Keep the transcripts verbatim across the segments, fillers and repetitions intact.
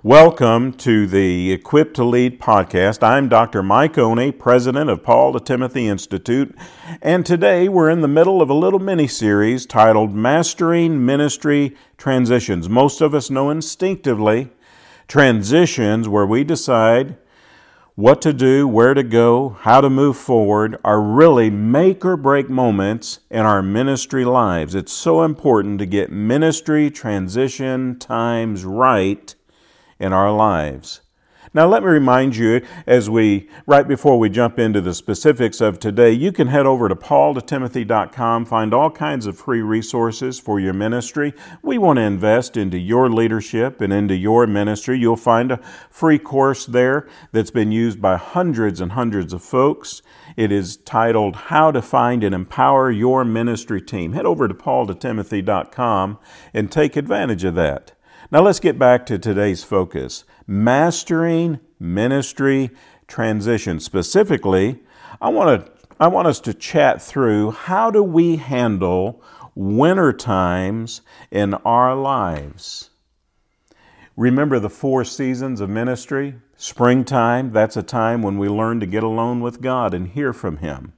Welcome to the Equipped to Lead podcast. I'm Doctor Mike Oney, president of Paul to Timothy Institute, and today we're in the middle of a little mini-series titled Mastering Ministry Transitions. Most of us know instinctively transitions where we decide what to do, where to go, how to move forward are really make or break moments in our ministry lives. It's so important to get ministry transition times right in our lives. Now let me remind you, as we, right before we jump into the specifics of today, you can head over to paul to timothy dot com, find all kinds of free resources for your ministry. We want to invest into your leadership and into your ministry. You'll find a free course there that's been used by hundreds and hundreds of folks. It is titled, How to Find and Empower Your Ministry Team. Head over to paul to timothy dot com and take advantage of that. Now let's get back to today's focus, mastering ministry transition. Specifically, I want to I want us to chat through how do we handle winter times in our lives. Remember the four seasons of ministry? Springtime, that's a time when we learn to get alone with God and hear from Him.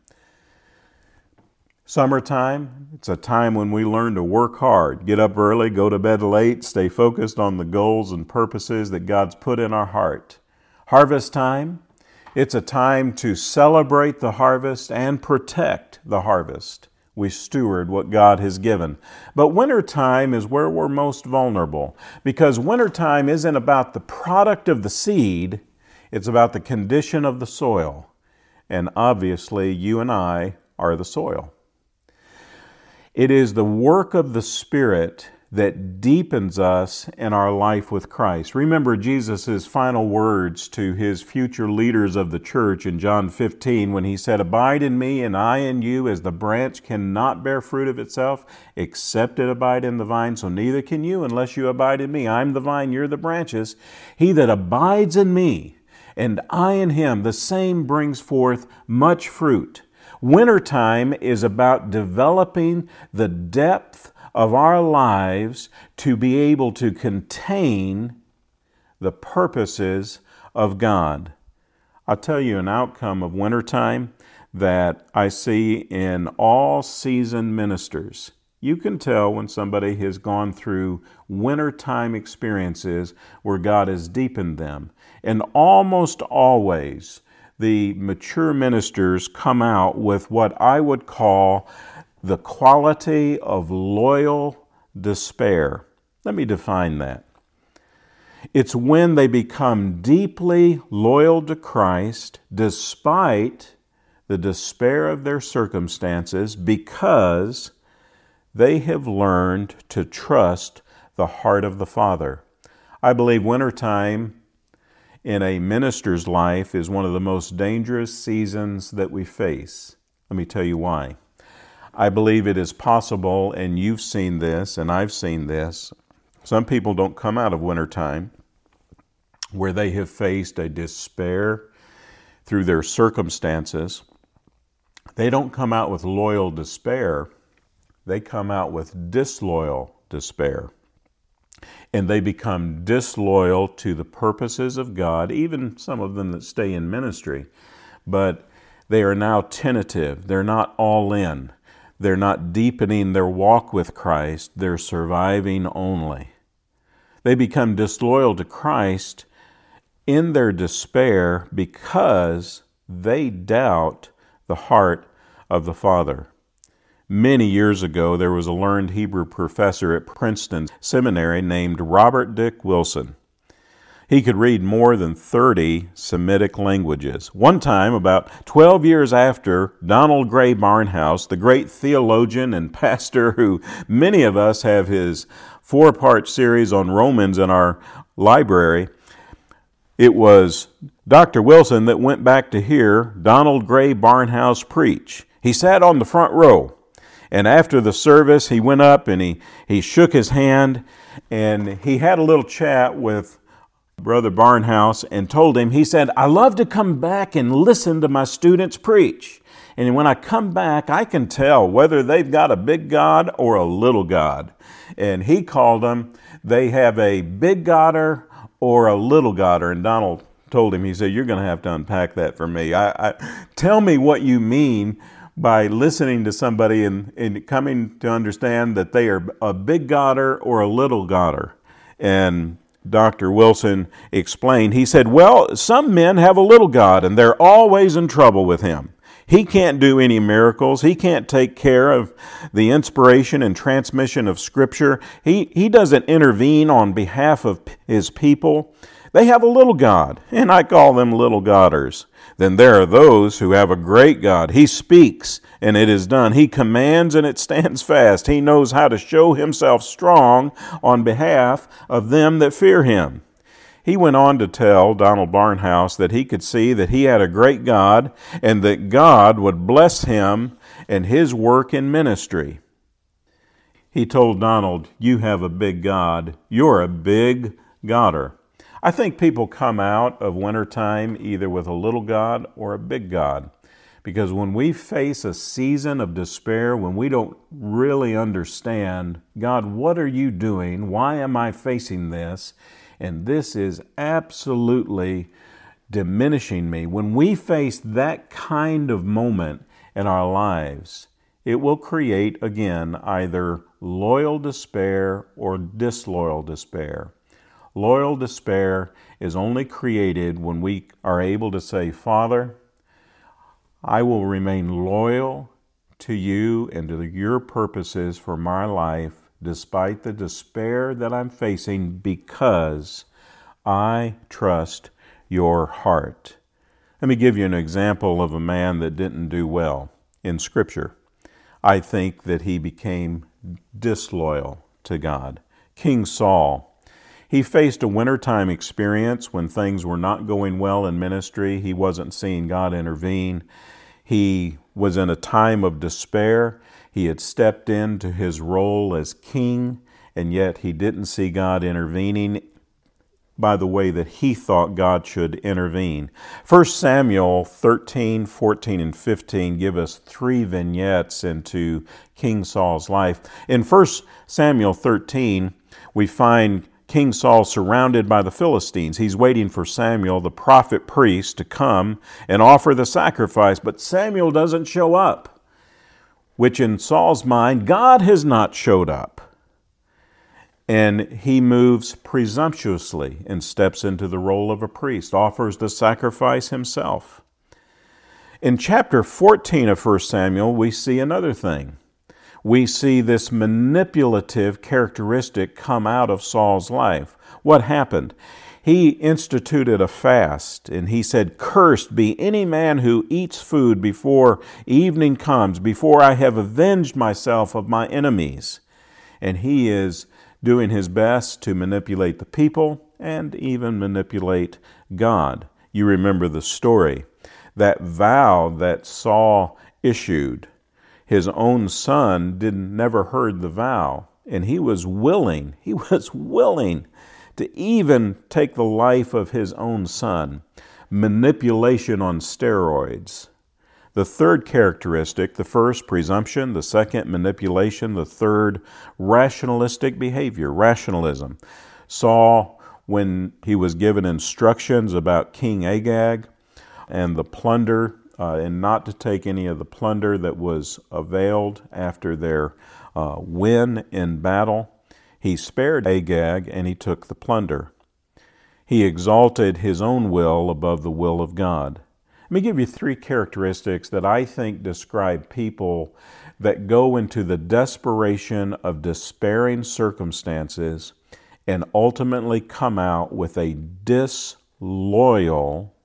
Summertime, it's a time when we learn to work hard, get up early, go to bed late, stay focused on the goals and purposes that God's put in our heart. Harvest time, it's a time to celebrate the harvest and protect the harvest. We steward what God has given. But wintertime is where we're most vulnerable, because wintertime isn't about the product of the seed, it's about the condition of the soil. And obviously, you and I are the soil. It is the work of the Spirit that deepens us in our life with Christ. Remember Jesus' final words to His future leaders of the church in John fifteen when He said, Abide in me and I in you, as the branch cannot bear fruit of itself except it abide in the vine, so neither can you unless you abide in me. I'm the vine, you're the branches. He that abides in me and I in him, the same brings forth much fruit. Wintertime is about developing the depth of our lives to be able to contain the purposes of God. I'll tell you an outcome of wintertime that I see in all seasoned ministers. You can tell when somebody has gone through wintertime experiences where God has deepened them. And almost always, the mature ministers come out with what I would call the quality of loyal despair. Let me define that. It's when they become deeply loyal to Christ despite the despair of their circumstances, because they have learned to trust the heart of the Father. I believe wintertime in a minister's life is one of the most dangerous seasons that we face. Let me tell you why. I believe it is possible, and you've seen this, and I've seen this. Some people don't come out of wintertime where they have faced a despair through their circumstances. They don't come out with loyal despair. They come out with disloyal despair. And they become disloyal to the purposes of God, even some of them that stay in ministry. But they are now tentative. They're not all in. They're not deepening their walk with Christ. They're surviving only. They become disloyal to Christ in their despair because they doubt the heart of the Father. Many years ago, there was a learned Hebrew professor at Princeton Seminary named Robert Dick Wilson. He could read more than thirty Semitic languages. One time, about twelve years after Donald Gray Barnhouse, the great theologian and pastor who many of us have his four-part series on Romans in our library, it was Doctor Wilson that went back to hear Donald Gray Barnhouse preach. He sat on the front row. And after the service, he went up and he, he shook his hand, and he had a little chat with Brother Barnhouse and told him, he said, I love to come back and listen to my students preach. And when I come back, I can tell whether they've got a big God or a little God. And he called them, they have a big Godder or a little godder? And Donald told him, he said, you're going to have to unpack that for me. I, I tell me what you mean by listening to somebody and, and coming to understand that they are a big godder or a little godder. And Doctor Wilson explained, he said, well, some men have a little God and they're always in trouble with him. He can't do any miracles. He can't take care of the inspiration and transmission of Scripture. He, he doesn't intervene on behalf of his people. They have a little God, and I call them little godders. Then there are those who have a great God. He speaks, and it is done. He commands, and it stands fast. He knows how to show himself strong on behalf of them that fear him. He went on to tell Donald Barnhouse that he could see that he had a great God and that God would bless him and his work in ministry. He told Donald, you have a big God. You're a big godder. I think people come out of wintertime either with a little God or a big God. Because when we face a season of despair, when we don't really understand, God, what are you doing? Why am I facing this? And this is absolutely diminishing me. When we face that kind of moment in our lives, it will create, again, either loyal despair or disloyal despair. Loyal despair is only created when we are able to say, Father, I will remain loyal to you and to your purposes for my life, despite the despair that I'm facing, because I trust your heart. Let me give you an example of a man that didn't do well in Scripture. I think that he became disloyal to God. King Saul, he faced a wintertime experience when things were not going well in ministry. He wasn't seeing God intervene. He was in a time of despair. He had stepped into his role as king, and yet he didn't see God intervening by the way that he thought God should intervene. First Samuel thirteen, fourteen, and fifteen give us three vignettes into King Saul's life. In First Samuel thirteen, we find King Saul surrounded by the Philistines. He's waiting for Samuel, the prophet priest, to come and offer the sacrifice, but Samuel doesn't show up, which in Saul's mind, God has not showed up. And he moves presumptuously and steps into the role of a priest, offers the sacrifice himself. In chapter fourteen of First Samuel, we see another thing. We see this manipulative characteristic come out of Saul's life. What happened? He instituted a fast, and he said, "Cursed be any man who eats food before evening comes, before I have avenged myself of my enemies." And he is doing his best to manipulate the people and even manipulate God. You remember the story. That vow that Saul issued, his own son didn't never heard the vow, and he was willing, he was willing to even take the life of his own son. Manipulation on steroids. The third characteristic, the first, presumption, the second, manipulation, the third, rationalistic behavior, rationalism. Saul, when he was given instructions about King Agag and the plunder, uh, and not to take any of the plunder that was availed after their uh, win in battle, he spared Agag and he took the plunder. He exalted his own will above the will of God. Let me give you three characteristics that I think describe people that go into the desperation of despairing circumstances and ultimately come out with a disloyal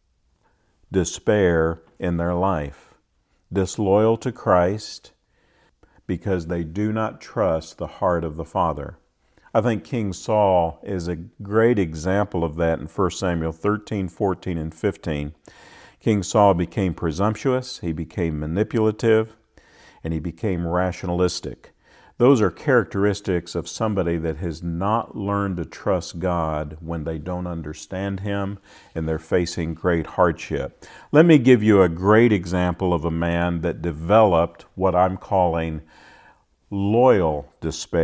despair in their life. Disloyal to Christ because they do not trust the heart of the Father. I think King Saul is a great example of that in First Samuel thirteen, fourteen, and fifteen. King Saul became presumptuous, he became manipulative, and he became rationalistic. Those are characteristics of somebody that has not learned to trust God when they don't understand Him and they're facing great hardship. Let me give you a great example of a man that developed what I'm calling loyal despair.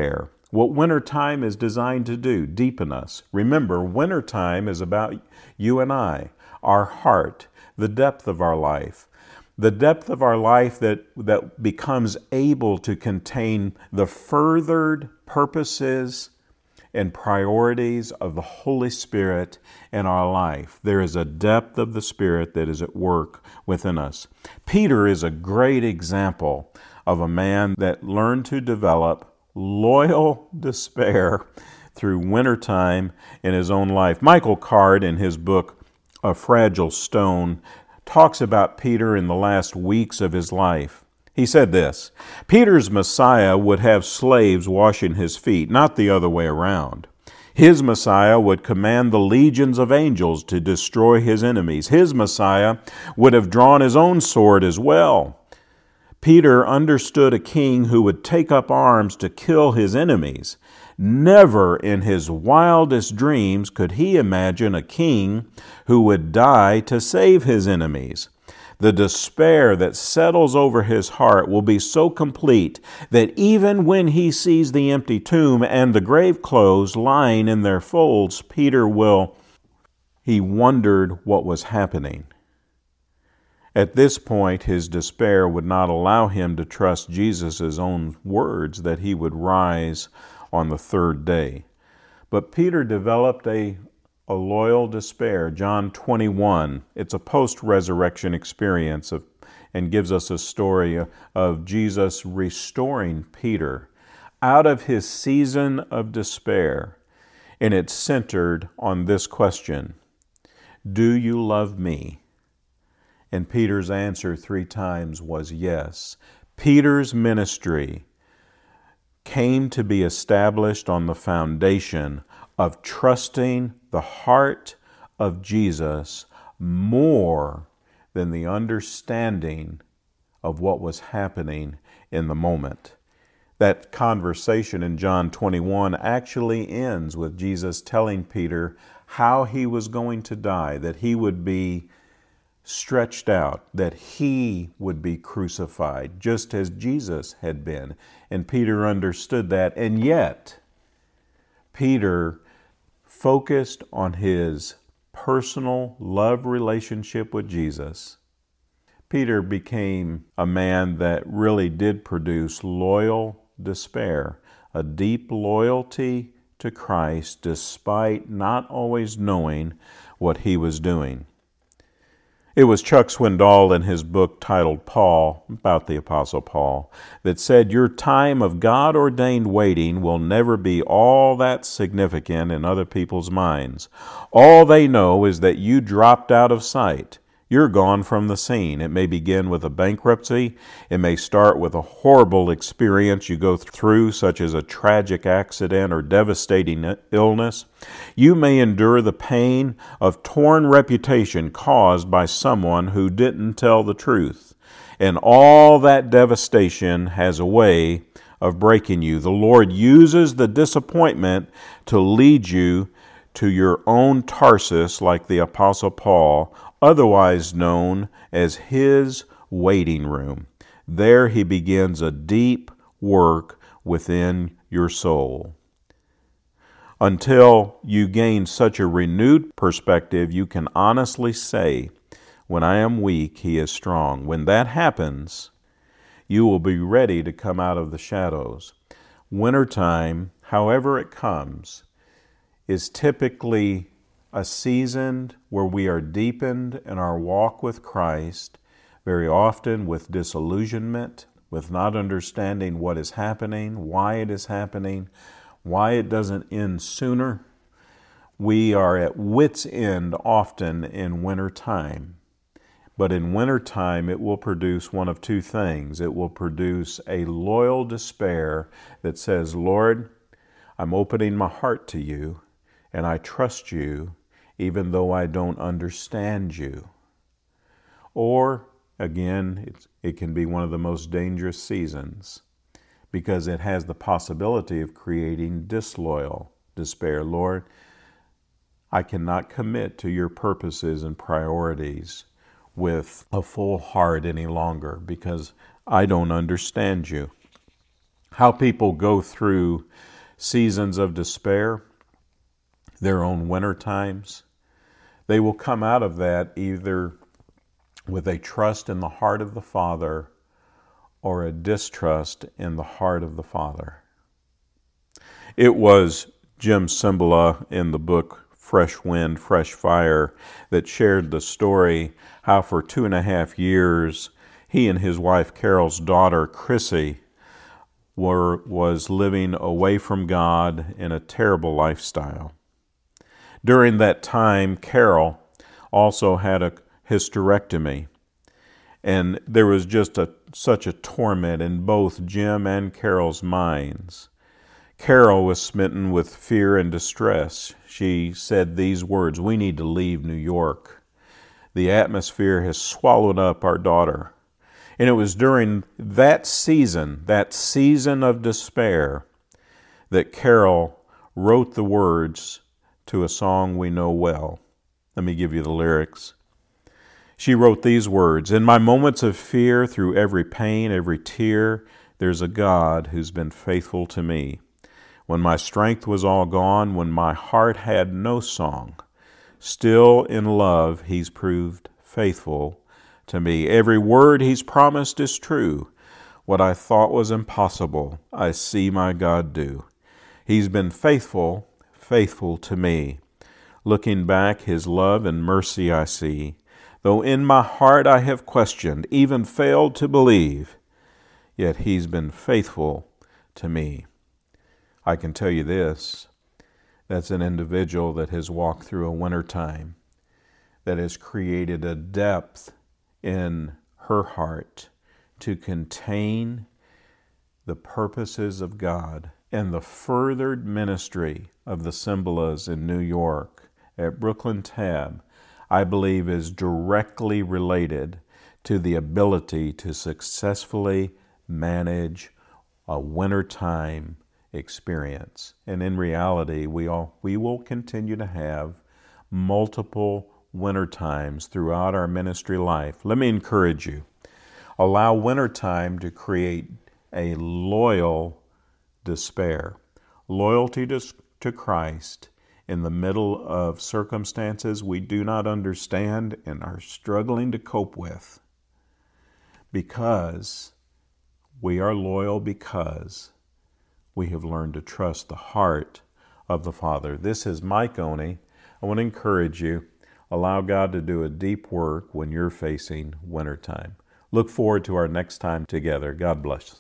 What wintertime is designed to do, deepen us. Remember, wintertime is about you and I, our heart, the depth of our life. The depth of our life that, that becomes able to contain the furthered purposes and priorities of the Holy Spirit in our life. There is a depth of the Spirit that is at work within us. Peter is a great example of a man that learned to develop loyal despair through wintertime in his own life. Michael Card, in his book, A Fragile Stone, talks about Peter in the last weeks of his life. He said this, Peter's Messiah would have slaves washing his feet, not the other way around. His Messiah would command the legions of angels to destroy his enemies. His Messiah would have drawn his own sword as well. Peter understood a king who would take up arms to kill his enemies. Never in his wildest dreams could he imagine a king who would die to save his enemies. The despair that settles over his heart will be so complete that even when he sees the empty tomb and the grave clothes lying in their folds, Peter will, he wondered what was happening. At this point, his despair would not allow him to trust Jesus' own words that he would rise on the third day. But Peter developed a, a loyal despair. John twenty-one, it's a post-resurrection experience of, and gives us a story of, of Jesus restoring Peter out of his season of despair. And it's centered on this question, do you love me? And Peter's answer three times was yes. Peter's ministry came to be established on the foundation of trusting the heart of Jesus more than the understanding of what was happening in the moment. That conversation in John twenty-one actually ends with Jesus telling Peter how he was going to die, that he would be stretched out, that he would be crucified, just as Jesus had been. And Peter understood that, and yet Peter focused on his personal love relationship with Jesus. Peter became a man that really did produce loyal despair, a deep loyalty to Christ despite not always knowing what he was doing. It was Chuck Swindoll in his book titled Paul, about the Apostle Paul, that said, your time of God-ordained waiting will never be all that significant in other people's minds. All they know is that you dropped out of sight. You're gone from the scene. It may begin with a bankruptcy. It may start with a horrible experience you go through, such as a tragic accident or devastating illness. You may endure the pain of torn reputation caused by someone who didn't tell the truth. And all that devastation has a way of breaking you. The Lord uses the disappointment to lead you to your own Tarsus, like the Apostle Paul, otherwise known as his waiting room. There he begins a deep work within your soul. Until you gain such a renewed perspective, you can honestly say, when I am weak, he is strong. When that happens, you will be ready to come out of the shadows. Wintertime, however it comes, is typically a season where we are deepened in our walk with Christ, very often with disillusionment, with not understanding what is happening, why it is happening, why it doesn't end sooner. We are at wit's end often in winter time. But in winter time, it will produce one of two things. It will produce a loyal despair that says, Lord, I'm opening my heart to you, and I trust you, even though I don't understand you. Or, again, it's, it can be one of the most dangerous seasons because it has the possibility of creating disloyal despair. Lord, I cannot commit to your purposes and priorities with a full heart any longer because I don't understand you. How people go through seasons of despair, their own winter times, they will come out of that either with a trust in the heart of the Father or a distrust in the heart of the Father. It was Jim Cymbala in the book Fresh Wind, Fresh Fire that shared the story how for two and a half years he and his wife Carol's daughter Chrissy were was living away from God in a terrible lifestyle. During that time, Carol also had a hysterectomy, and there was just a, such a torment in both Jim and Carol's minds. Carol was smitten with fear and distress. She said these words, "We need to leave New York. The atmosphere has swallowed up our daughter." And it was during that season, that season of despair, that Carol wrote the words to a song we know well. Let me give you the lyrics. She wrote these words, "In my moments of fear, through every pain, every tear, there's a God who's been faithful to me. When my strength was all gone, when my heart had no song, still in love He's proved faithful to me. Every word He's promised is true. What I thought was impossible, I see my God do. He's been faithful, faithful to me. Looking back, His love and mercy I see. Though in my heart I have questioned, even failed to believe, yet He's been faithful to me." I can tell you this, that's an individual that has walked through a winter time, that has created a depth in her heart to contain the purposes of God. And the furthered ministry of the Cymbalas in New York at Brooklyn Tab, I believe, is directly related to the ability to successfully manage a wintertime experience. And in reality, we all we will continue to have multiple winter times throughout our ministry life. Let me encourage you. Allow wintertime to create a loyal despair. Loyalty to, to Christ in the middle of circumstances we do not understand and are struggling to cope with. Because we are loyal because we have learned to trust the heart of the Father. This is Mike Oney. I want to encourage you. Allow God to do a deep work when you're facing wintertime. Look forward to our next time together. God bless.